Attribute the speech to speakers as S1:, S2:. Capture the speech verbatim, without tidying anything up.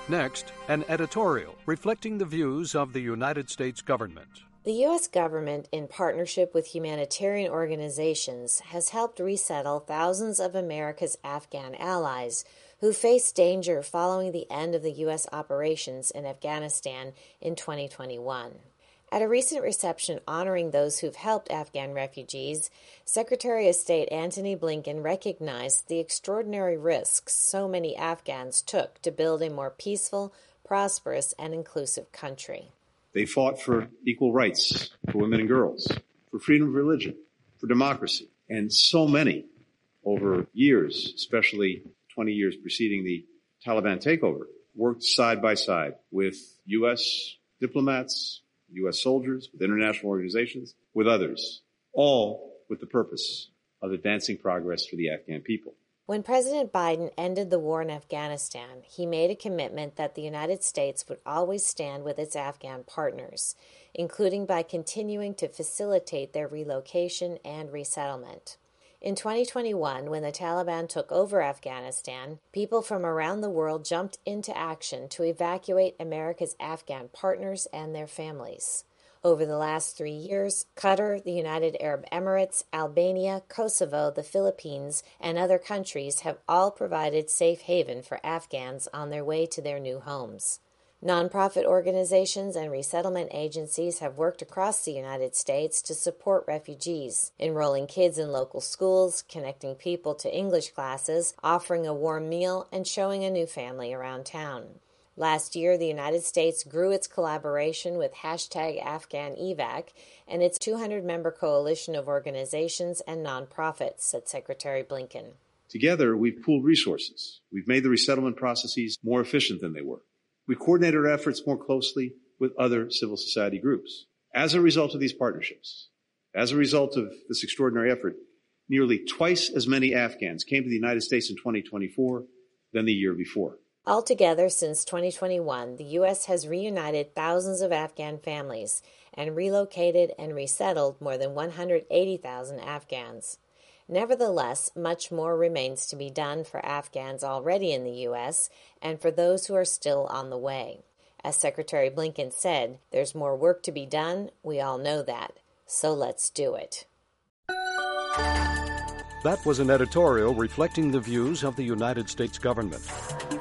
S1: Next, an editorial reflecting the views of the United States government.
S2: The U S government, in partnership with humanitarian organizations, has helped resettle thousands of America's Afghan allies who face danger following the end of the U S operations in Afghanistan in twenty twenty-one. At a recent reception honoring those who've helped Afghan refugees, Secretary of State Antony Blinken recognized the extraordinary risks so many Afghans took to build a more peaceful, prosperous, and inclusive country.
S3: They fought for equal rights for women and girls, for freedom of religion, for democracy, and so many over years, especially twenty years preceding the Taliban takeover, worked side by side with U S diplomats, U S soldiers, with international organizations, with others, all with the purpose of advancing progress for the Afghan people.
S2: When President Biden ended the war in Afghanistan, he made a commitment that the United States would always stand with its Afghan partners, including by continuing to facilitate their relocation and resettlement. In twenty twenty-one, when the Taliban took over Afghanistan, people from around the world jumped into action to evacuate America's Afghan partners and their families. Over the last three years, Qatar, the United Arab Emirates, Albania, Kosovo, the Philippines, and other countries have all provided safe haven for Afghans on their way to their new homes. Nonprofit organizations and resettlement agencies have worked across the United States to support refugees, enrolling kids in local schools, connecting people to English classes, offering a warm meal, and showing a new family around town. Last year, the United States grew its collaboration with hashtag AfghanEvac and its two hundred member coalition of organizations and nonprofits, said Secretary Blinken.
S3: Together, we've pooled resources. We've made the resettlement processes more efficient than they were. We coordinate our efforts more closely with other civil society groups. As a result of these partnerships, as a result of this extraordinary effort, nearly twice as many Afghans came to the United States in twenty twenty-four than the year before.
S2: Altogether, since twenty twenty-one, the U S has reunited thousands of Afghan families and relocated and resettled more than one hundred eighty thousand Afghans. Nevertheless, much more remains to be done for Afghans already in the U S and for those who are still on the way. As Secretary Blinken said, there's more work to be done. We all know that. So let's do it.
S1: That was an editorial reflecting the views of the United States government.